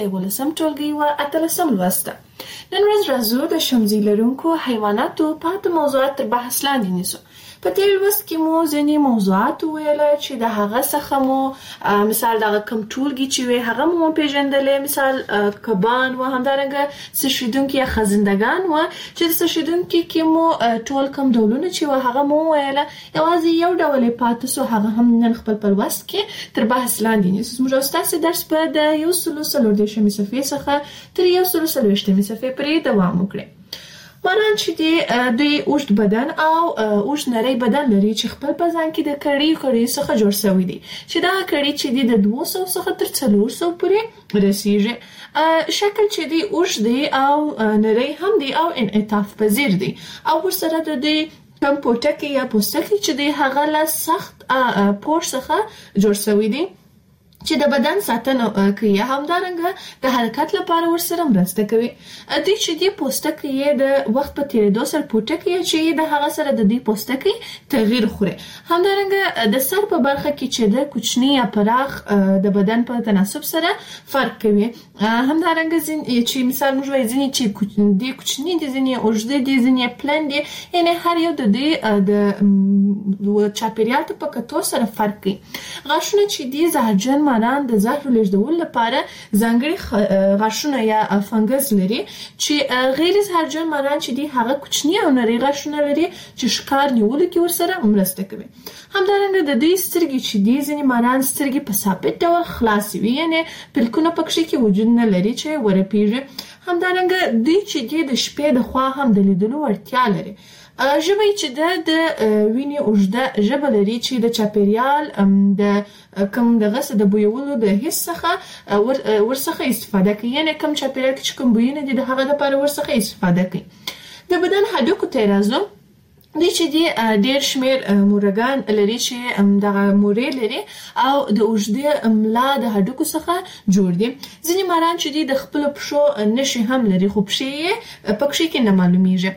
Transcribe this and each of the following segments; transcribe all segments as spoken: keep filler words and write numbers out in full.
ولسم ټولګي و اتلسم لوست. نن ورځ راځو د شمزي لرونکو حیواناتو پاتې موضوعات تر بحث لاندې نیسو. په تیر لوست کې مو ځینې موضوعات وویله چې د هغه څخه مو مثال دغه کم ټولګي چې وي هغه مو پیژندلې، مثال کبان و همدارنګه څښیدونکي یا خزندګان و چې د څښیدونکي کې مو ټول کم ډولونه چې و هغه مو وویله. یوازې یو ډول یې پاتې سو، هغه هم نن خپل په لوست کې تر بحث لاندې نیسو. زموږ او ستاسې درس به د یو سلو څلور دېرشمې صفحې څخه تر یو سلو څلوېښتمې صفحې پورې دوام وکړي. ماران چې دی دوی اوږد بدن او اوږد نری بدن لري چې خپل په ځان کې د کړۍ کړۍ څخه جوړ شوی دی چې دا کړۍ چې دی د دوه سوو څخه تر څلور سوو پورې رسیږي. شکل چې دی اوږد دی او نری هم دی او انعطاف پذیر دی او ورسره د دې کم پوټکی یا پوستکی چې دی هغه له سخت پوښ څخه جوړ شوی دی چې د بدن ساتنه کوي، همدارنګه د حرکت لپاره ورسره مرسته کوي. دوی چې دی پوستکی یې د وخت په تیریدو سره پوټکی چې د هغه سره د دې پوستکی تغییر خوري. همدارنګه د سر په برخه کې چې د کوچنی یا پراخ د بدن په تناسب سره فرق کوي. همدارنګه چې مثال موږ وایو ځینې چې دی کوچنی دي، ځینې اوږده دي، ځینې پلن دي، یعنې هر یو د دې د چاپیریال په کتو سره فرق کوي. غاښونه چې دی زهرجن ماران د زهر لېږدولو لپاره ځانګړي غاښونه یا فنګس لري چې غیر زهرجن ماران چې دی هغه کوچني او نری غاښونه لري چې ښکار نیولو کې ورسره مرسته کوي. همدارنګه د دوی سترګې چې دی ځینې ماران سترګې په ثابت ډول خلاصې وي، یعنې پلکونه پکښې کې وجود نه لري چې ورپیږي. همدارنګه دوی چې دی د شپې د خوا هم د لیدلو وړتیا لري. ژبه چې د د وینې اوږده ژبه لري چې د چاپیریال د کم دغه څه د بویولو د حس څخه ورڅخه استفاده کوي، یعنې کم چاپیریال کې چې کوم بویونه دي د هغه لپاره ورڅخه استفاده کوي. د بدن هډوکو ته راځو. دوی چې دی ډېر شمېر مورګان لري چې دغه مورې لري او د اوږدې ملا د هډوکو څخه جوړ دي. ځینې ماران چې دی د خپلو پښو نښې هم لري خو پښې یې پکښې کې نه معلومیږي.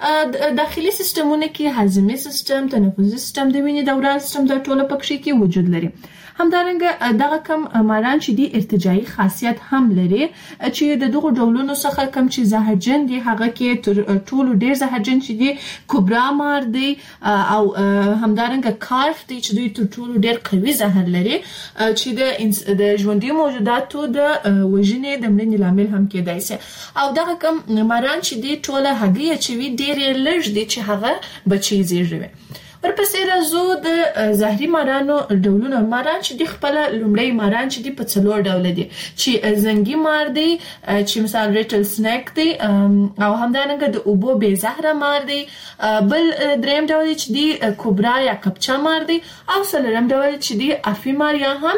داخلي سیستمونه کې هاضمي سیستم، تنفسي سیستم، د وینې دوران سیستم دا ټول پکښې کې وجود لري. همدارنګه دغه کم ماران چې دی ارتجاعي خاصیت هم لري چې د دغو ډولونو څخه کم چې زهرجن دی هغه کې تر ټولو ډیر زهرجن چې دی کوبرا مار دی او همدارنګه کارف دی چې دوی تر ټولو ډیر قوي زهر لري چې د د ژوندي موجوداتو د وژنې د مړینې لامل هم کېدای شي. او دغه کم ماران چې دی ټوله هګۍ اچوي ډیر لږ دی چې هغه بچي زیږوي. ورپسې راځو د زهري مارانو ډولونه. ماران چې دی خپله لومړی ماران چې دی په څلور ډوله دي چې زنګي مار دی چې مثال ریټل سنیک دی او همدارنګه د اوبو بې زهره مار دی. بل دریم ډول چې دی کوبرا یا کپچا مار دی او څلورم ډول چې دی افي مار یا هم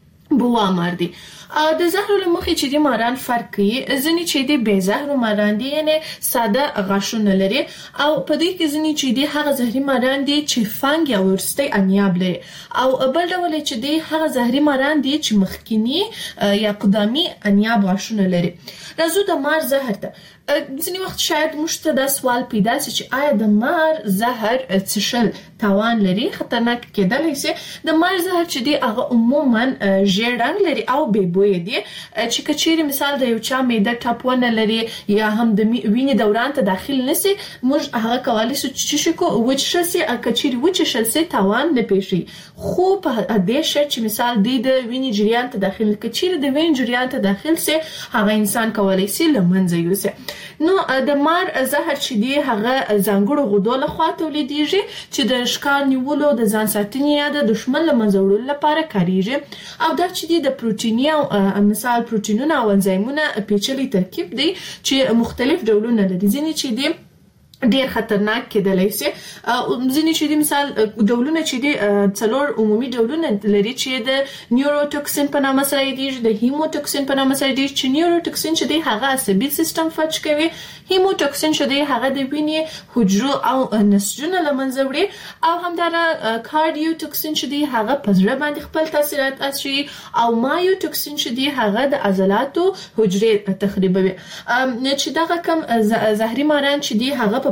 بوا مار دی. د زهرو له مخې چې دی ماران فرق کوي. ځینې چې دی بې زهرو ماران دي، یعنې ساده غاښونه لري او په دوی کې ځینې چې دی هغه زهري ماران دي چې فنګ یا وروستی انیاب لري او بل ډول چې دی هغه زهري ماران دي چې مخکینی یا قدامي انیاب غاښونه لري. راځو د مار زهر ته. ځینې وخت شاید موږ ته دا سوال پیدا شي چې آیا د مار زهر څښل تاوان لري، خطرناک کېدلی شي؟ د مار زهر چې دی هغه عموما ژیړ رنګ لري او بې بویه دی چې که چیرې مثال د یو چا معده ټاپونه لري یا هم د وینې دوران ته داخل نشي، موږ هغه کولی شو چې څه کو وچښل شي. که چیرې وچښل شي تاوان نه پیښي، خو په دې شرط چې مثال دی د وینې جریان ته داخل که چیرې د وینې جریان ته داخل شي هغه انسان کولی شي له منځه یوسي. نو د مار زهر چې دی هغه ځانګړو غدو لخوا تولیدیږي چې د ښکار نیولو، د ځان ساتنې یا د دښمن له منځه وړلو لپاره کاریږي. او دا چې دی د پروتیني او مثال پروتینونه او انزایمونه پیچلي ترکیب دی چې مختلف ډولونه لري. ځینې چې دی ډیر خطرناک کېدلی شي. ځینې چې دی مثال ډولونه چې دی څلور عمومي ډولونه لري چې د نیوروټوکسین په نامه سره یادیږي، د هیموټوکسین په نامه سره یادیږي چې نیوروټوکسین چې دی هغه عصبي سیستم فلج کوي، هیموټوکسین چې دی هغه د وینې حجرو او نسجونه له منځه وړي او همدارنګه کارډیوټوکسین چې دی هغه په زړه باندې خپل تاثیرات اچوي او مایوټوکسین چې دی هغه د عضلاتو حجرې تخریبوي. چې دغه کم زهري ماران چې دی هغه په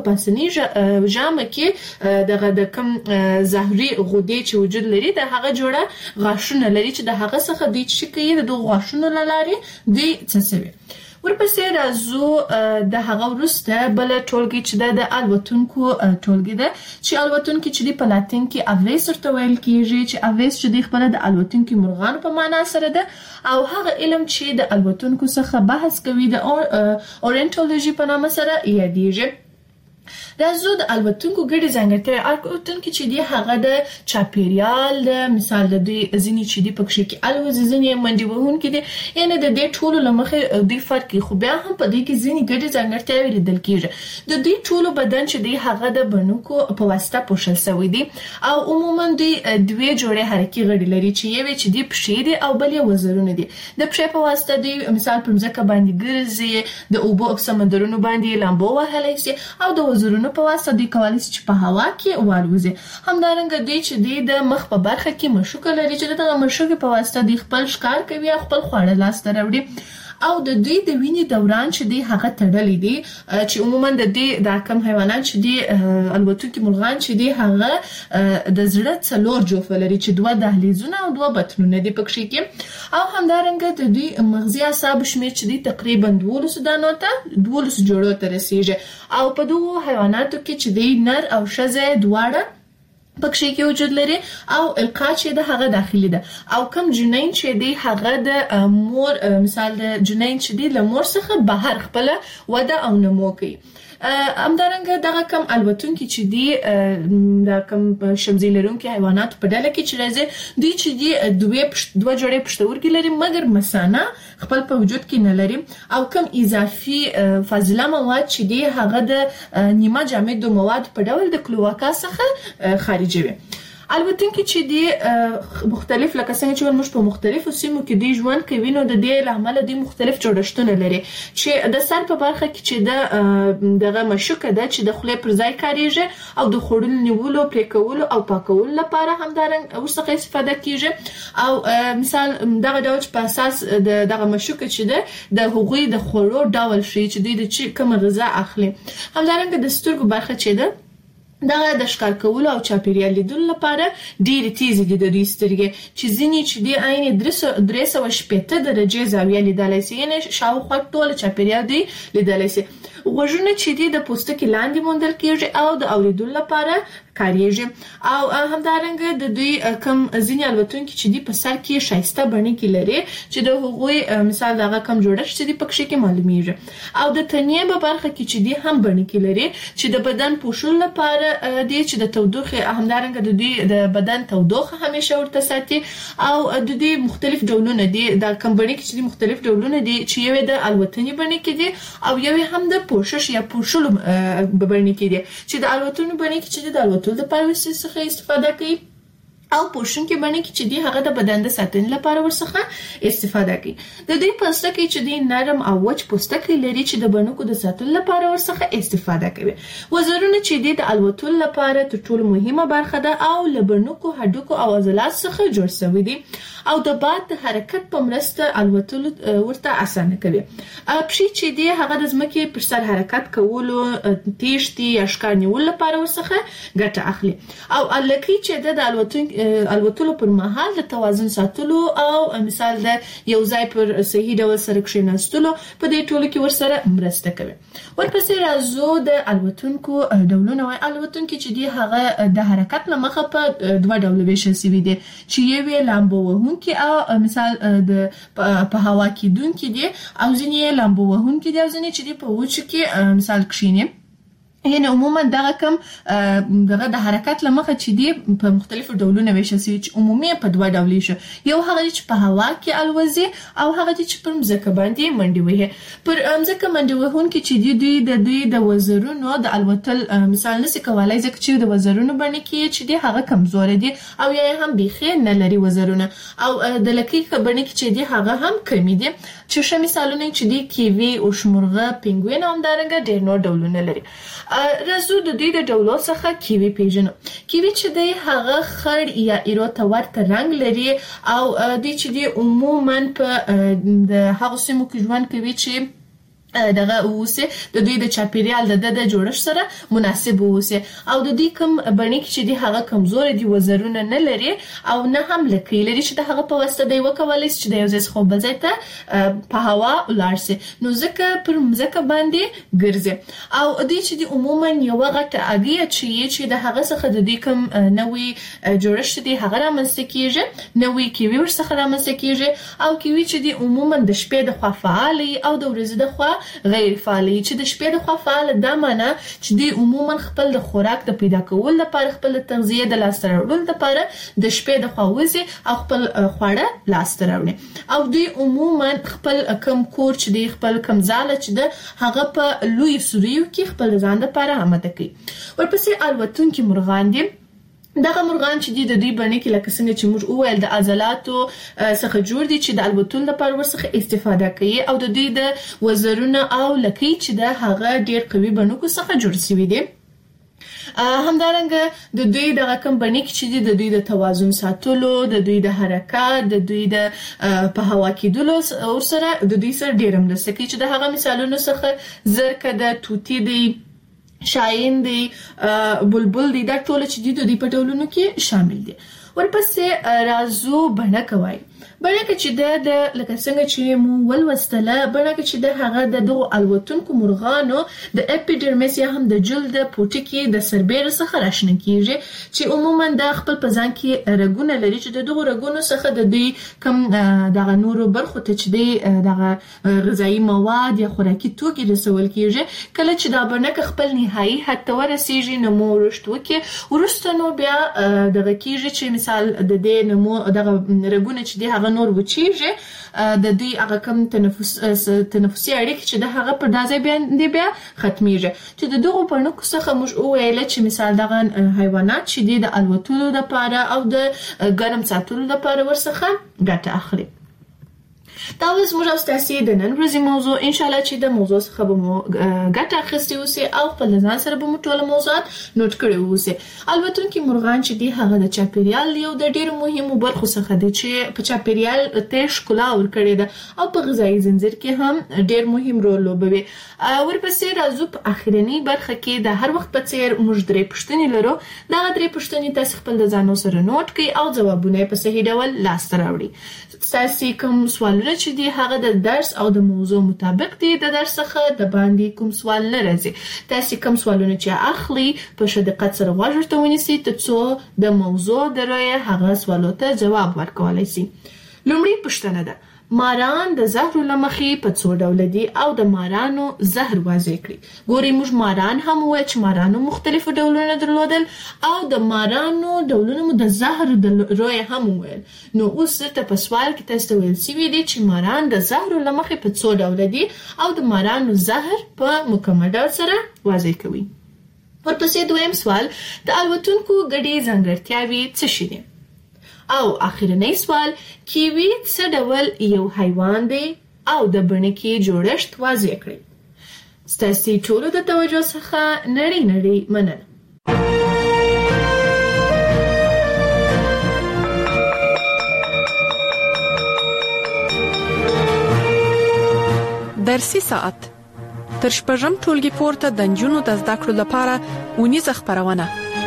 په پاسنی ژامه کې دغه د کم زهري غدې چې وجود لري د هغه جوړه غاښونه لري چې د هغه څخه دوی چې کوي د غاښونو لارې دوی څڅوي. ورپسې راځو د هغه وروسته بل ټولګي چې د الوتونکو ټولګي ده چې الوتونکي چې په لاتین کې اویس ورته ویل کیږي چې اویس چې د خپل د الوتونکو مرغانو په معنا سره ده او هغه علم چې د الوتونکو څخه بحث کوي د اورینټولوژي په نامه سره یادېږي. راځو د الوتونکو ګډې ځانګړتیاوې. الوتونکي چې دی هغه د چاپیریال د مثال د دوی ځینې چې دی پکې کې الوزي ځینې منډي وهونکي دي یعنی د دې ټولو لمخې دوی فرق خو بیا هم په دې کې ځینې ګډې ځانګړتیاوې لیدل کېږي. د دوی ټولو بدن چې دی هغه د بڼکو په واسطه پوښل شوی دی او عموما دوی دوی جوړې حرکي غړي لري چې یو چې دی پښې دي او بل یې وزرونه دي. د پښې په واسطه دوی مثال پر ځمکه باندې ګرځي د اوبو په سمندرونو باندې لامبو وهلی شي او د وزرونو په واسطه دوی کولی شي چې په هوا کې والوزي. همدارنګه دوی چې دوی د مخ په برخه کې مشوکه لري چې دغه مشوکې په واسطه دوی خپل ښکار کوي او خپل خواړه لاسته راوړي او د دوی د وینې دوران چې دی هغه تړلی دی چې عموما د دې د کم حیوانات چې دی الوتونکي مرغان چې دی هغه د زړه څلور جوفه لري چې دوه دهلیزونه او دوه بطنونه دي پکې کې او همدارنګه د دوی مغزي اعصاب شمیر چې دی تقریبا دولس دانو ته دولس جوړو ته رسیږي او په دوه حیواناتو کې چې دی نر او ښځه دواړه پکې کې وجود لري او القا چې د هغه داخلي ده او کم جنین چې دی هغه د مور مثال د جنین چې دی له مور څخه بهر خپل وده او نمو کوي. همدارنګه دغه کم الوتونکي چې دی دا کم شمزي لرونکي حیوانات په ډله کې چې راځي دوی چې دی دوه دوه جوړې پښتورګي لري مګر مثانه خپل په وجود کې نه لري او کم اضافي فاضله مواد چې دی هغه د نیمه جامد مواد په ډول د کلوواکا څخه خارجوي. البته چې دی مختلف لکه څنګه چې موږ په مختلفو سیمو کې دی ژوند کوي نو د دې لامل دی مختلف جوړښتونه لري چې د سر په برخه کې چې د دغه مشوکه ده چې د خولې پر ځای کاریږي او د خوړل نیولو پرې کولو او پاکولو لپاره همدارنګه ورڅخه استفاده کیږي او مثال دغه ډول په اساس دغه مشوکه چې ده د هغوی د خوړو ډول شي چې دوی د چې کوم غذا اخلي. همدارنګه د سترګو برخه چې ده دغه د ښکار کولو او چاپیریال لیدلو لپاره ډېرې تیزې دي د دوی سترګې چې ځینې چې دي عین درې سوه شپېته درجې زاویه لیدلی شي یعنې شاوخوا ټول چاپیریال دی لیدلی شي. غوږونه چې دي د پوستکي لاندې موندل کېږي او د اوریدلو لپاره کاریږي او همدارنګه د دوی کم ځینې الوتونکي چې دي په سر کې ښایسته بڼکې لري چې د هغوی مثال دغه کم جوړښت چې دي پکې کې معلومیږي او د تنې په برخه کې چې دي هم بڼکې لري چې د بدن پوښلو لپاره دي چې د تودوخې همدارنګه د دوی د بدن تودوخه همیشه ورته ساتي او د دوی مختلف ډولونه دي د کم بڼکې چې دي مختلف ډولونه دي چې یو د الوتنې بڼکې دي او یو هم د پوښښ یا پوښلو بڼکې دي چې د الوتنې بڼکې چې د الوتنې د پایوسي څخه استفاده کوي او پوښونکي بڼکې چې دی هغه د بدن د ساتنې لپاره ورڅخه استفاده کوي. د دې پوستکي چې دی نرم او وچ پوستکي لري چې د بڼکو د ساتلو لپاره ورڅخه استفاده کوي. وزرونه چې دی د الوتلو لپاره تر ټولو مهمه برخه ده او له بڼکو هډوکو او عضلات څخه جوړ شوی دی او د باد د حرکت په مرسته الوتلو ورته اسانه کوي. پښې چې دی هغه د ځمکې پر سر حرکت کولو تیښتې یا ښکار نیولو لپاره ورڅخه ګټه اخلي او الکې چې د الوتونکو الوتلو پر مهال د توازن ساتلو او مثال د یو ځای پر صحیح ډول سره کښېناستلو په دې ټولو کې ورسره مرسته کوي. ورپسې راځو د الوتونکو ډولونه وایي. الوتونکي چې دی هغه د حرکت له مخه په دوه ډوله ویشل شوي دي چې یو یې لامبو وهونکي او مثال د په هوا کېدونکي دي او ځینې یې لامبو وهونکي دي او ځینې چې دی په وچو کې مثال کښېني یعنی عموما دغه کم دغه د حرکت لمخه چې دی په مختلفو ډولونو ویشل شوي چې عمومي په دوه ډولې شو. یو هغه چې په هوا کې الوزي او هغه چې پر مځکه باندې منډې وهي. پر مځکه منډې وهونکي چې دی دوی د دوی د وزرونو د الوتل مثال نشي کولای ځکه چې د وزرونو بڼکې چې دی هغه کمزورې دي او یا هم بیخي نه لري وزرونه او د لکۍ بڼکې چې دی هغه هم کمی دي چې ښه مثالونه چې دی کیوي او شمرغه پینګوین هم دارنګه ډېر نور ډولونه لري. راځو د دې د ډولو څخه کیوي پیژنو. کیوي چې دی هغه خړ یا ایرو ته ورته رنګ لري او دی چې دی عموما په د هغو سیمو کې ژوند کوي چې دغه اوسه د دوی د چاپیریال د د جوړښت سره مناسب اوسه او د دې کوم بڼې کې چې دی هغه کمزور دي وزرونه نه لري او نه هم لکې لري چې د هغه په واسطه دی وکولای شي چې د یو ځای خو بل ځای ته په هوا ولاړ شي نو ځکه پر مځکه باندې ګرځي او دې چې دی عموما یو غټه اګیا چې چې د هغه څخه د دې کوم نوې جوړښت دی هغه رامنځته کیږي نوې کیوي ورڅخه رامنځته کیږي او کیوي چې دی عموما د شپې د خوا فعالي او د ورځې د خوا غیر فعالي چې د شپې د خوا فعال د معنا چې دی عموما خپل د خوراک د پیدا کول لپاره خپل تغذیه د لاس راوړل لپاره د شپې د خوا وځي او خپل خواړه لاس راوړي او دی عموما خپل کم کور چې دی خپل کم ځاله چې د هغه په لوی سوریو کې خپل ځان لپاره آماده کوي ورپسې الوتونکي مرغان دي دغه مرغان چې د دې باندې کې لکه څنګه چې موږ وویل د عضلاتو څخه جوړ دي چې د الوتلو لپاره ورڅخه استفاده کوي او د دوی د وزرونه او لکې چې د هغه ډیر قوي بڼکو څخه جوړ شوی دي همدارنګه د دوی د رقم باندې چې د دوی د توازن ساتلو د دوی د حرکت د دوی د په هوا کېدلو او سره د دوی سره ډیر مرسته کوي چې د هغه مثالونو څخه زرکه د توتی دی شاهین دی بلبل دی دا ټول چې د دې په ډولونو کې شامل دي ورپسې رازو بڼکه وای بڼکه چې د لکه څنګه چې مو ولوستله بڼکه چې د هغه د دغه الوتونکو مرغانو د اپیډرمس یا هم د جلد پوټي کې د سربېر څخه راشنه کیږي چې عموما د خپل پزان کې رګونه لري چې د دغه رګونو څخه د دې کم دغه نورو برخو ته چې د دغه غذایی مواد یا خوراکي توکي رسول کیږي کله چې دا بڼکه خپل نهایی حد ته ورسیږي نو مو ورشتو کې ورسته نو بیا دغه کیږي چې مثال د دې نمو دغه رګونه چې د هغه نور وچیږي د دوی هغه کم تنفس تنفسي اړیکې چې د هغه پر دازې باندې بیا ختميږي چې د دغه پرنکو څخه موږ وویل چې مثال دغه حیوانات چې د الوتلو لپاره او د ګرم ساتلو لپاره ورڅخه ګټه اخلي دا اوس موږ تاسو د نن ورځې موضوع ان شاء الله چې د موضوع څخه به مو ګټه اخیستي اوسه او خپل ځان سره به مو ټول موضوعات نوٹ کړی اوسه البته چې مرغان چې دی هغه د چاپیریال یو د ډیرو مهمو برخو څخه دی چې په چاپیریال ته ښکلا ورکړي ده او په غذایی زنجیر کې هم ډیر مهم رول لوبوي ورپسې راځو په اخرنی برخه کې د هر وخت په څیر موږ درې پوښتنې لرو دا درې پوښتنې تاسو خپل د ځانو سره نوٹ کړئ او ځوابونه په صحیح ډول لاس ته راوړئ تاسو کوم سوالونه چې دی هغه د درس او د موضوع مطابق دی د درس څخه د باندې کوم سوال نه راځي تاسو کوم سوالونه چې اخلي په شدت سره واجب ته ونیسئ ترڅو د موضوع دروي هغه سوالو ته جواب ورکولای شي لومړی پوښتنه ده ماران د زهر لمخې په څو ډول دي او د مارانو زهر واضح کړي ګوري موږ ماران هم وای چې مارانو مختلف ډولونه درلودل او د مارانو ډولونه د زهر د روی هم وایل نو اوس ته په سوال کې تاسو ویل سی دي چې ماران د زهر لمخې په څو ډول دي او د مارانو زهر په مکمل ډول سره واضح کوي ورپسې دویم سوال د الوتونکو ګډي ځانګړتیاوې څه شي دي او اخرنی سوال کیوي څه ډول یو حیوان دی او د بڼکې جوړښت واضح کړئ ستاسو ټول د توجه څخه نړۍ نړۍ مننه درسي ساعت تر شپږم ټولګي پورته د نجونو د زده کړو لپاره ونیزه خبرونه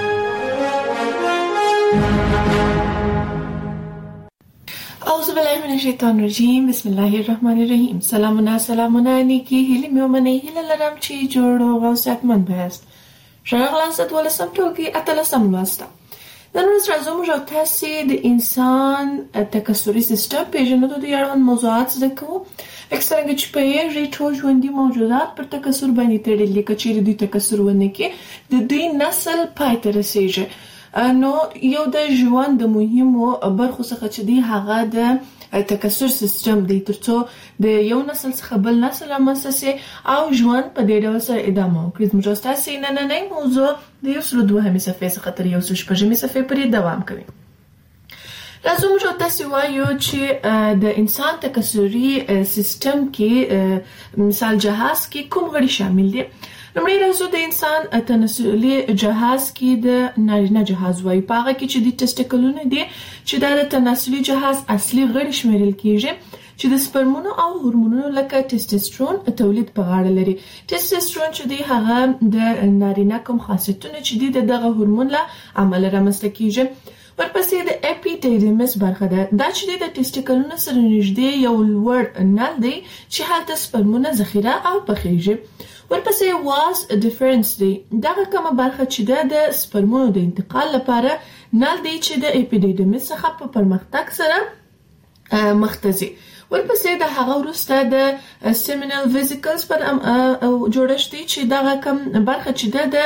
اعوذ بالله من الشیطان الرجیم بسم الله الرحمن الرحیم سلامونه سلامونه نیکی هیله مې ومنئ هیله لرم چې جوړ او صحتمند یاست شغله ست ولا سم ټولګي اتلسم لوسته نن ورځ راځو موږ تاسو د انسان تکثري سیستم پیژنو د یوه موضوعات زده کوو اکثره چې په یوه ټول ژوندۍ موجودات پر تکثر باندې تړلي کچېره د تکثر ونه کې د دې نسل پای ته رسیږي نو یو د ژوند د مهمو برخو څخه چې دی هغه د تکثر سیستم دی ترڅو د یو نسل څخه بل نسل رامنځته او ژوند په دې ډول سره ادامه وکړي موږ تاسو نننۍ موضوع د یو سل دوهمې صفحې څخه تر یو سل شپږمې صفحې پورې دوام کوي راځو موږ تاسو وایو چې د انسان تکثري سیستم کې مثال جهاز کې کوم غړي شامل دي لمړی راځو د انسان تناسلي جهاز کې د نارینه جهاز وایي پاغه کې چې د ټسټیکلونه دي چې د تناسلي جهاز اصلي غړي شمیرل کیږي چې د سپرمونو او هورمونونو لکه ټیسټوسترون تولید په غاړه لري. ټیسټوسترون چې دی هغه د نارینه کوم خاصیتونه چې دی دغه هورمون له عمل رامنځته کیږي. ورپسې د اپیډیډیمس برخه ده. دا چې د ټیسټیکلونو سره نږدې یو لوړ نل دی چې هلته سپرمونه ذخیره او پخیږي. ورپسې واس ډیفرنس دی. دغه کومه برخه چې د سپرمونو د انتقال لپاره نل دی چې د اپیډیډیمس څخه په پرمختګ سره مختزي. ورپسې د هغه وروسته د سیمینل ویزیکلز پر جوړښت دی چې دغه کوم برخه چې د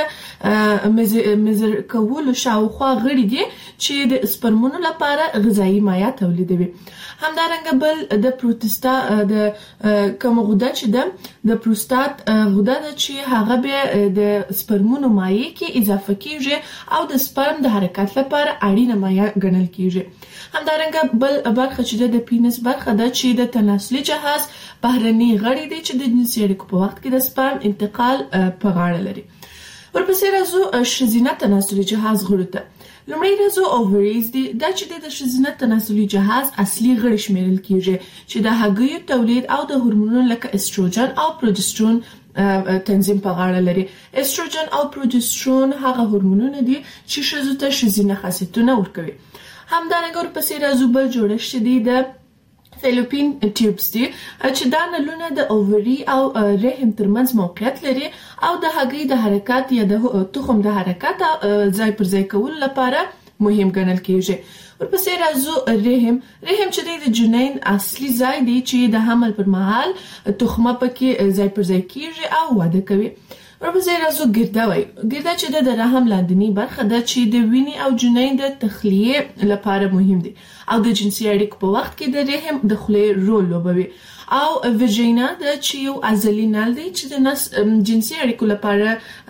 مزر کولو شاوخوا غړي دي چې د سپرمونو لپاره غذایی مایع تولیدوي. همدارنګه بل د پروستاټ د کوم غده چې ده د پروستاټ غده ده چې هغه به د سپرمونو مایع کې اضافه کیږي او د سپرم د حرکت لپاره اړینه مایع ګڼل کیږي. همدارنګه بل برخه چې د پینس برخه ده چې د تناسلي جهاز بهرني غړي دي چې د جنسي اړیکو په وخت کې د سپرم انتقال په غاړه لري. ورپسې راځو ښځینه تناسلي جهاز غړو ته. لومړی راځو اووریز دي. دا چې د ښځینه تناسلي جهاز اصلي غړي شمیرل کیږي چې د هګیو تولید او د هورمونونو لکه استروجن او پروجسترون تنظیم په غاړه لري. استروجن او پروجسترون هغه هورمونونه دي چې ښځو ته ښځینه خاصیتونه ورکوي. همدارنګه ورپسې راځو بل جوړښت دی د فیلوپین ټیوبز دي چې دا نلونه د اووري او رحم ترمنځ موقعیت لري او د هګۍ د حرکت یا د تخم د حرکت ځای پر ځای کولو لپاره مهم ګڼل کیږي. ورپسې راځو رحم. رحم چې د جنین اصلي ځای دی چې د حمل پر مهال تخمه پکې ځای پر ځای کیږي او واده کوي. ورپسې راځو ګرده وای. ګرده چې د رحم لاندنی برخه ده چې د وینې او جنین د تخلیه لپاره مهم دي او د جنسي اړیکو په وخت کې د رحم د خولې رول لوبوي. او ویژینا د چې یو عضلي نل دی چې د نس جنسي اړیکو لپاره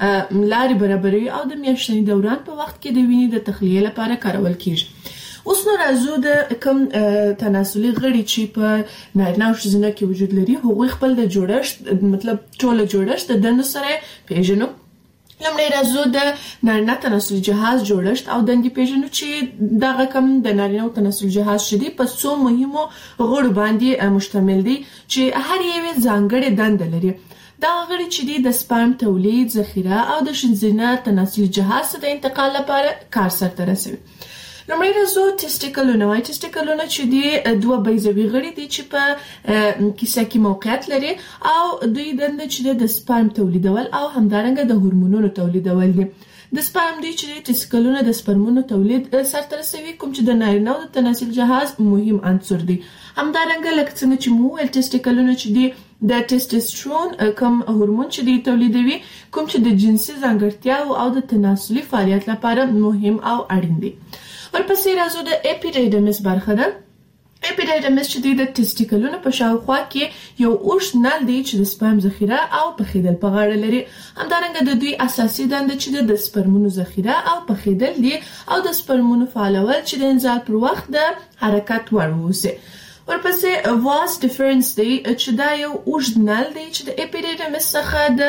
لارې برابروي او د میاشتني دوران په وخت کې د وینې د تخلیه لپاره کارول کیږي. اوس نو راځو د کوم تناسلي غړي چې په نارینه او ښځینه کې وجود لري هغوی خپل د جوړښت مطلب ټول جوړښت د دندو سره پیژنو. لومړی راځو د نارینه تناسلي جهاز جوړښت او دندې پیژنو چې دغه کوم د نارینه تناسلي جهاز شدي په څو مهمو غړو باندې مشتمل دي چې هر یو ځانګړې دنده لري. دا غړي چې د سپرم تولید، ذخیره او د ښځینه تناسلي جهاز د انتقال لپاره کار سرته رسوي. لومړی راځو ټیسټیکلونه. وای ټیسټیکلونه چې دی دوه بیضوي غړي دي چې په کیسه کې موقعیت لري او دوی دنده چې د سپرم تولیدول او همدارنګه د هورمونونو تولیدول دي. د سپرم دی چې ټیسټیکلونه د سپرمونو تولید سرته رسوي کوم چې د نارینه او د تناسلي جهاز مهم عنصر دی. همدارنګه لکه څنګه چې مو ول ټیسټیکلونه چې دی د ټیسټوسترون کوم هورمون چې دی تولیدوي کوم چې د جنسي ځانګړتیا او د تناسلي فعالیت لپاره مهم او اړین دی. ورپسې راځو د اپیډیډیمس برخه ده. اپیډیډیمس چې د ټیسټیکلونو په شاوخوا کې یو اوږد نل دی چې د سپرم ذخیره او پخیدل په غاړه لري. همدارنګه د دوی اساسي دنده چې د سپرمونو ذخیره او پخیدل دي او د سپرمونو فعالول چې د انزال پر وخت د حرکت وړ ووسي. ورپسې واس ډیفرنس دی چې دا یو اوږد نل دی چې د اپیډیډیمس څخه د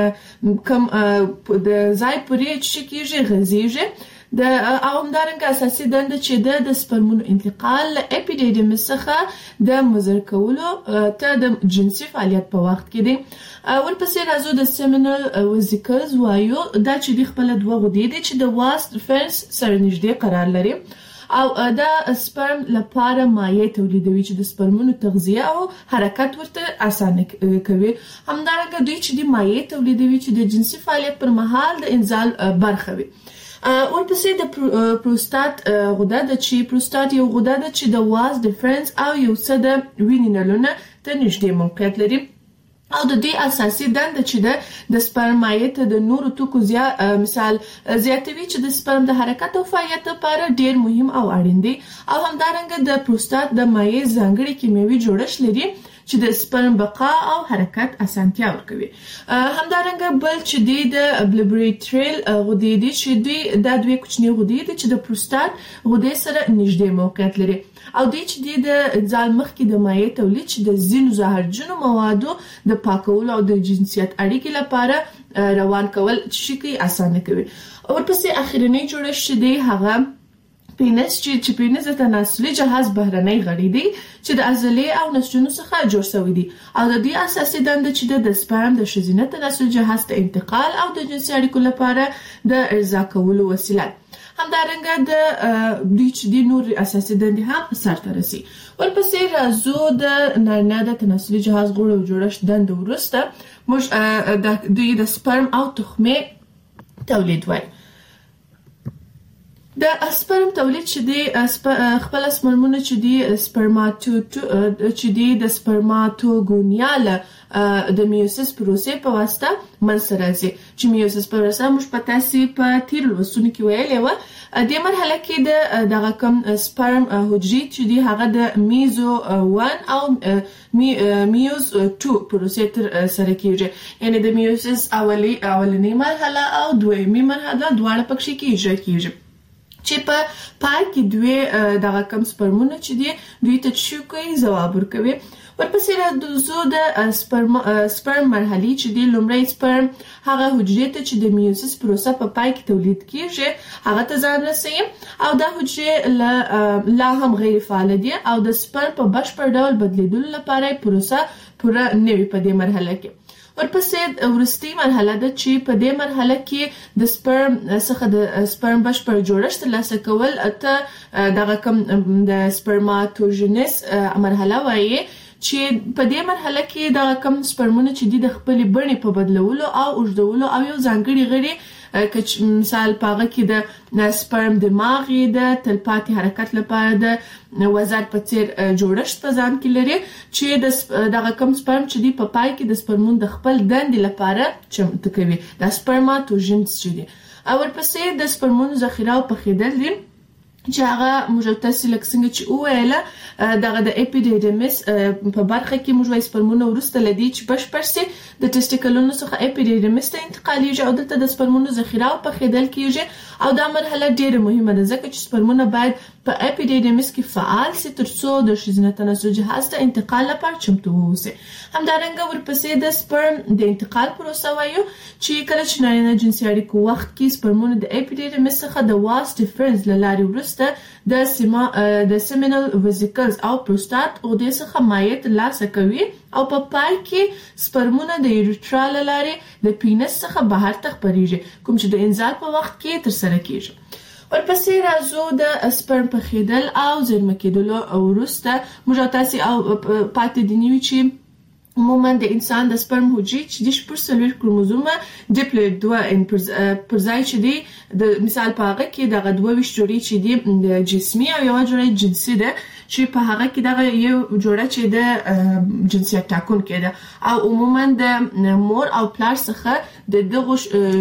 کم د ځای پورې چې کیږي غځیږي د او همدارنګه اساسي دنده چې د سپرمونو انتقال له اپیډیډیمس څخه د مزر کولو ته د جنسي فعالیت په وخت کې دی. ورپسې راځو د سیمینل ویزیکلز وایو. دا چې د خپل دوه غدې دي چې د واس ډیفرنس سره نږدې قرار لري او دا سپرم لپاره مایع تولیدوي چې د سپرمونو تغذیه او حرکت ورته اسانه کوي. همدارنګه دوی چې د مایع تولیدوي چې د جنسي فعالیت پر مهال د انزال برخه وي. ورپسې د پروستاټ غده ده چې پروستاټ یو غده ده چې د واز ډیفرنس او یو څه د وینې نلونه ته نږدې موقعیت لري او د دې اساسي دنده چې ده د سپرم مایع ته د نورو توکو زیا مثال زیاتوي چې د سپرم د حرکت او فعالیت لپاره ډیر مهم او اړین دي. او همدارنګه د پروستاټ د مایع ځانګړي کیمیاوي جوړښت لري چې د سپرم بقا او حرکت اسانتیا ورکوي. همدارنګه بل چې دی د بلبریټریل غدې دي چې دوی د دوی کوچنی غدې دي چې د پروستاټ غدې سره نږدې موقعیت لري او دوی چې دی د ځال مخ کې د مایع تولید چې د ځینو زهرجنو موادو د پاکولو او د جنسیت اړیکې لپاره روان کول چې کی اسانه کوي. ورپسې اخرنی جوړښت دی هغه پینس چې چې پینس د تناسلي جهاز بهرنی غړي دي چې د عضلې او نسجونو څخه جوړ شوی دي او د دې اساسي دنده چې د سپرم د ښځینه تناسلي جهاز ته انتقال او د جنسي اړیکو لپاره د ارضا کولو وسیله همدارنګه د دوی چې د نور اساسي دندې هم سرته رسي. ورپسې راځو د نارینه د تناسلي جهاز غړو جوړښت دنده وروسته موږ د دوی د سپرم او تخمې تولید وایي. د سپرم تولید چې دی خپل سپرمونه چې دی سپرماتو چې دی د سپرماتوګونیا له د میوسیس پروسې په واسطه منځته راځي چې میوسیس پروسه موږ په تاسو په تیر لوستونو کې ویلې و. د مرحله کې د دغه کم سپرم حجرې چې دی هغه د میزو واحد او میوز دوه پروسې تر سره کیږي یعنی د میوسیس اولی اولنی مرحله او دویمه مرحله دواړه پکې کیږي کیږي چې په پای کې دوی دغه کم سپرمونه چې دی دوی ته شو کوي ځواب ورکوي. ورپسې راځو د سپرم سپرم مرحلي چې دی لومړی سپرم هغه حجرې ته چې د میوسیس پروسه په پای کې تولید کیږي هغه ته ځان رسوي او دا حجرې لا هم غیر فعال دي او د سپرم په بشپړ ډول بدلیدلو لپاره پروسه پوره نوي په دې مرحله کې. ورپسې ورستي مرحله ده چې په دې مرحله کې د سپرم څخه د سپرم بشپړ جوړښت ترلاسه کول ته دغه کوم د سپرماتوجینس مرحله وایي چې په دې مرحله کې دغه کوم سپرمونه چې د خپل بڼې په بدلولو او اوږدولو او یو ځانګړي غړي که مثال پاغه کې د سپرم دماغي د تلپاتې حرکت لپاره د وزر په څیر جوړښت په ځان کې لري چې د دغه کم سپرم چې دی په پای کې د سپرمون د خپل دندې لپاره چمتو کوي د سپرماتوجینز چې دی. او ورپسې د سپرمونو ذخیره او پخېدل دي چې هغه موږ تاسو لکه څنګه چې وویله دغه د اپیډیډیمس په برخه کې موږ سپرمونه ورسته لدی چې بشپړ سي د ټیسټیکلونو څخه اپیډیډیمس ته انتقالیږي او دلته د سپرمونو ذخیره او پخېدل کیږي او دا مرحله ډیره مهمه ده ځکه چې سپرمونه باید په اپیډیډیمس کې فعال سي ترڅو د ښځینه تناسلي جهاز ته انتقال لپاره چمتو ووسي. همدارنګه ورپسې د سپرم د انتقال پروسه وایو چې کله چې نارینه جنسي اړیکو وخت کې سپرمونه د اپیډیډیمس څخه د واس ډیفرنس له لارې وروسته د سیما د سیمینل ویزیکلز او پروستات غدې څخه مایع ترلاسه کوي او په پای کې سپرمونه د یوریترا له لارې د پینس څخه بهر ته خپریږي کوم چې د انزال په وخت کې ترسره کیږي. ورپسې راځو د سپرم پخېدل او زیرمه کېدلو وروسته موږ تاسو او پاتې دي نیو چې عموما د انسان د سپرم حجرې چې د شپږ څلوېښت کروموزومه ډیپلوید دوه ان پر ځای چې دی د مثال په هغه کې دغه دوه ویشت جوړې چې دی جسمي او یو جوړه جنسي ده چې په هغه کې دغه یو جوړه چې د جنسیت ټاکونکې ده او عموما د مور او پلار څخه د دغه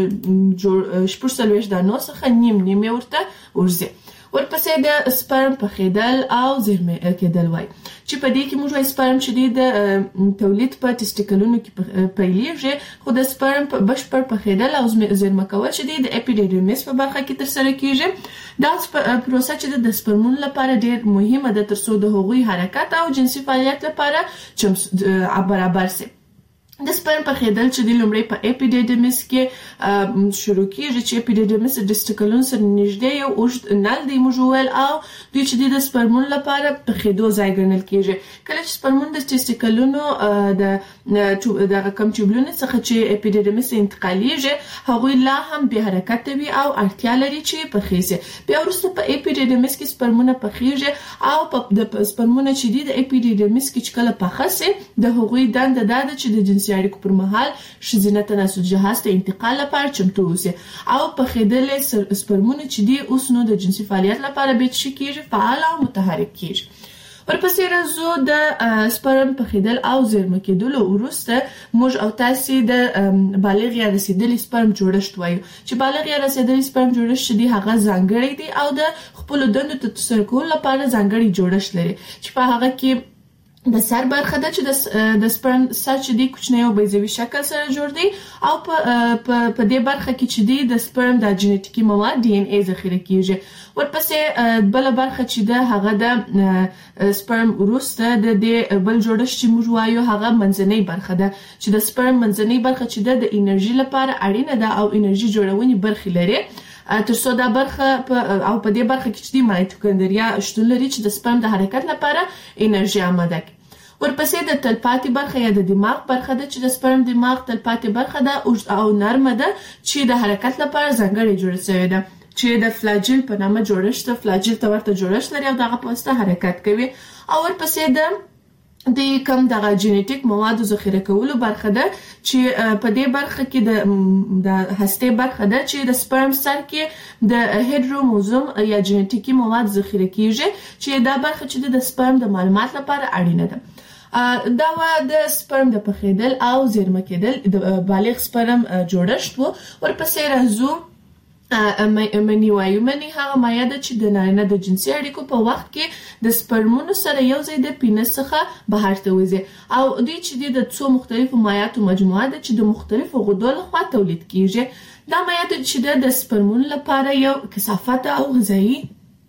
شپږ څلوېښت دانو څخه نیم نیم ورته ورځي. ورپسې د سپرم پخېدل او زیرمه کېدل وای چې په دې کې موږ سپرم چې د تولید په ټیسټیکلونو کې پیلېږي خو د سپرم په بشپړ پخېدل او زیرمه کول چې د اپیډیډیمس په برخه کې ترسره کیږي دا پروسه چې د سپرمونو لپاره ډېر مهمه ده ترڅو د هغوی حرکت او جنسي فعالیت لپاره برابر شي. د سپرم پخېدل چې د لومړی په اپیډیډیمس کې شروع کیږي چې اپیډیډیمس د ټیسټیکلونو سره نږدې یو اوږد نل دی موږ ویل او دوی چې د سپرمونو لپاره پخېدو ځای ګڼل کیږي. کله چې سپرمون د ټیسټیکلونو د دغه کم ټیوبلونو څخه چې اپیډیډیمس انتقالیږي هغوی لا هم بې حرکته وي او اړتیا لري چې پخې سي. بیا وروسته په اپیډیډیمس کې سپرمونه پخېږي او په د سپرمونه چې د اپیډیډیمس کې چې کله پخه سي د هغوی دنده دا ده چې د جنسي اړیکو پر مهال ښځینه تناسلي جهاز ته انتقال لپاره چمتو اوسي او پخېدل سپرمونه چې دی اوس نو د جنسي فعالیت لپاره به څه کیږي فعال او متحرک کیږي. ورپسې راځو د سپرم پخېدل او زیرمه کېدلو وروسته موږ او تاسو د بالغ یا رسیدلي سپرم جوړښت وایو چې بالغ یا رسیدلي سپرم جوړښت چې دی هغه ځانګړی دی او د خپل دندو ته ترسره کولو لپاره ځانګړی جوړښت لري چې په هغه کې د سر برخه ده چې د سپرم سر چې دی کوچنی او بیضوي شکل سره جوړ دی او په په دې برخه کې چې دی د سپرم د جینټیکي مواد ډي ان اي ذخیره کیږي. ورپسې بل برخه چې ده هغه د سپرم وروسته د دې بل جوړښت چې موږ وایو هغه منځنۍ برخه ده چې د سپرم منځنۍ برخه چې ده د انرژي لپاره اړینه ده او انرژي جوړونې برخې لري تر څو دا برخه او په دې برخه کې چې د مایټوکاندریا شتون لري چې د سپرم د حرکت لپاره انرژي آماده کوي. ورپسې د تلپاتې برخه یا د دماغ برخه ده چې د سپرم دماغ تلپاتې برخه ده او نرمه ده چې د حرکت لپاره ځانګړې جوړه شوې ده چې د فلاجیل په نامه جوړښت فلاجیل ته ورته جوړښت لري او دغه په واسطه حرکت کوي. او ورپسې د د کم دغه جینیټیک موادو ذخیره کولو برخه ده چې په دې برخه کې د د هستې برخه ده چې د سپرم سر کې د هیډروموزوم یا جینیټیکي مواد ذخیره کیږي چې دا برخه چې د سپرم د معلومات لپاره اړینه ده. دا و د سپرم د پخېدل او زیرمه کېدل د بالغ سپرم جوړښت وو. ورپسې راځو منی وایو. منی هغه مایع ده چې د نارینه د جنسي اړیکو په وخت کې د سپرمونو سره یو ځای د پینس څخه بهر ته وځي او دوی چې د څو مختلفو مایعاتو مجموعه ده چې د مختلفو غدو لخوا تولید کیږي. دا مایع ده چې د سپرمونو لپاره یو کثافت او غذایی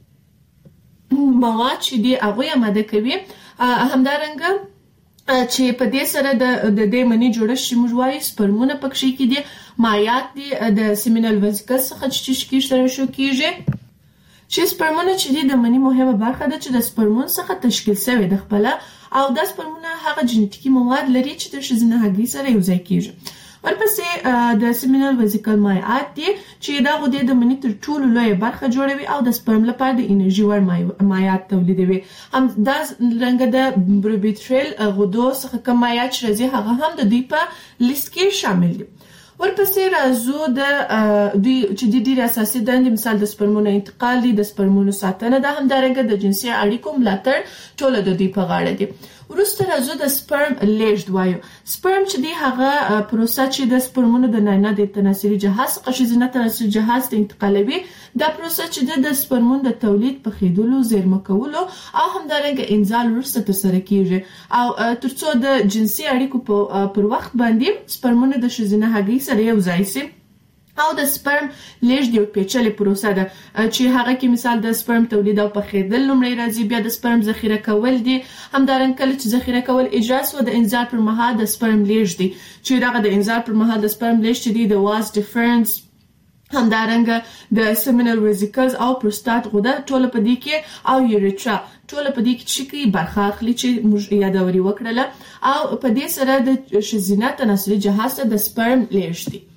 مواد چې دی هغه آماده کوي. همدارنګه چې په دې سره د د دې منی جوړښت چې موږ وایو سپرمونه پکې کې دي مایعات دي د سیمینل وزیکل څخه چې شکل سره شو کیږي چې سپرمونه چې دي د منی مهمه برخه ده چې د سپرمون څخه تشکیل شوی د خپل او د سپرمونه هغه جینیټیکي مواد لري چې د ښځینه هګۍ سره یو ځای کیږي. ورپسې د سیمینل وزیکل مایعات دي چې دا غدې د منی تر ټولو لویه برخه جوړوي او د سپرم لپاره د انرژي وړ مایعات تولیدوي. هم دا رنګ د بروبیټریل غدو څخه کوم مایعات چې راځي هغه هم د دوی په لیست کې شامل دي. ورپسې راځو د دوی چې د ډېر اساسي دندې مثال د سپرمونو انتقال دي، د سپرمونو ساتنه ده، همدارنګه د جنسي اړیکو ملاتړ ټول د دوی په غاړه دي. وروسته راځو د سپرم لیږد وایو. سپرم چې دی هغه پروسه چې د سپرمونو د نارینه د تناسلي جهاز څخه ښځینه تناسلي جهاز ته انتقالوي. دا پروسه چې د سپرمونو د تولید پخېدلو زیرمه کولو او همدارنګه انزال وروسته ترسره کیږي او ترڅو د جنسي اړیکو پر وخت باندې سپرمونه د ښځینه هګۍ سره یو ځای شي. او د سپرم لیږد یو پیچلې پروسه ده چې هغه کې مثال د سپرم تولید او پخېدل لومړی راځي، بیا د سپرم ذخیره کول دي، همدارنګه کله چې ذخیره کول اجرا شو د انزال پر مهال د سپرم لیږد دی چې دغه د انزال پر مهال د سپرم لیږد دی د واز ډیفرنس، همدارنګه د سیمینل وزیکلز او پروستات غده ټول په دې کې او یوریترا ټول په دې کې چې کی برخه اخلي چې موږ یادوري وکړله او په دې سره د ښځینه تناسلي جهاز ته د سپرم لیږد دی.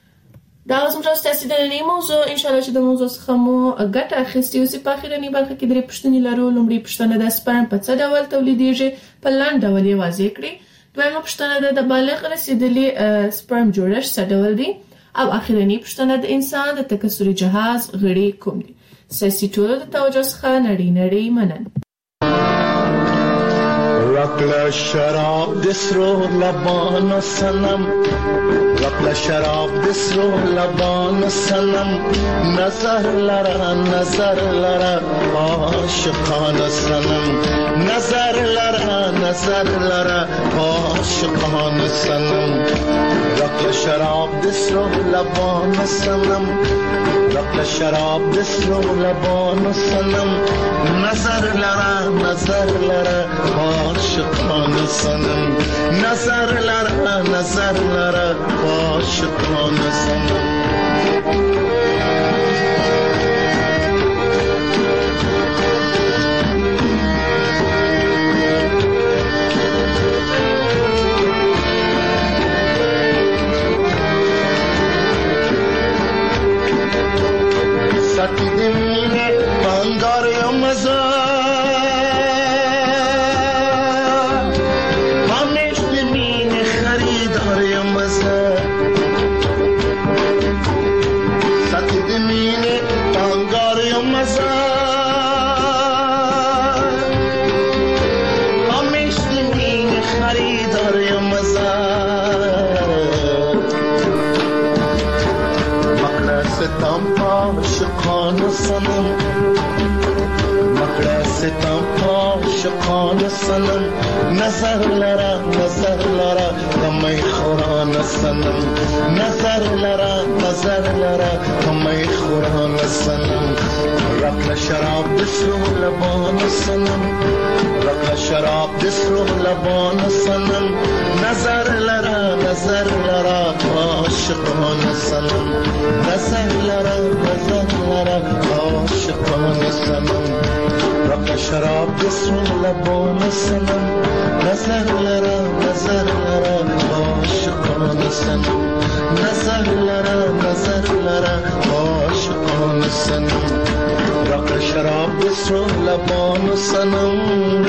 دا اوس موږ تاسو د نړۍ موضوع ان شاء الله چې د موضوع څخه مو ګټه اخیستې اوسې. په اخرنۍ برخه کې درې پوښتنې لرو. لومړی پوښتنه د سپرم په څه ډول تولیدېږي، په لنډ ډول یې واضح کړئ. دویمه پوښتنه ده د بالغ رسېدلي سپرم جوړښت څه ډول دی او اخرنۍ پوښتنه د انسان د تکثري جهاز غړي کوم دي. سیاسي ټولو د توجه څخه نړۍ نړۍ منن. رقل شراب دسرو لبان سنم، رقل شراب دسرو لبان سنم، نظر لرا نظر لرا عاشقان سنم، نظر لرا نظر لرا عاشقان سنم. رقل شراب دسرو لبان سنم، رقل شراب دسرو لبان سنم، نظر لرا نظر لرا عاشقان سنم، نظر لرا نظر لرا عاشقان سنم. ساتی دمینه بانگار یا مزار عاشقان سنم، مکڑا ستم عاشقان سنم، نظر لرا نظر لرا کمی خوران سنم، نظر لرا نظر لرا کمی خوران سنم. رقل شراب دسرو لبان سنم، رقل شراب دسرو لبان سنم، نظر لرا نظر لرا عاشقان سنم، نظر لرا نظر شراب بسرو لبان سنم نظر لرا نظر لرا عاشقان سنم نظر لرا نظر لرا عاشقان سنم رق شراب بسرو لبان سنم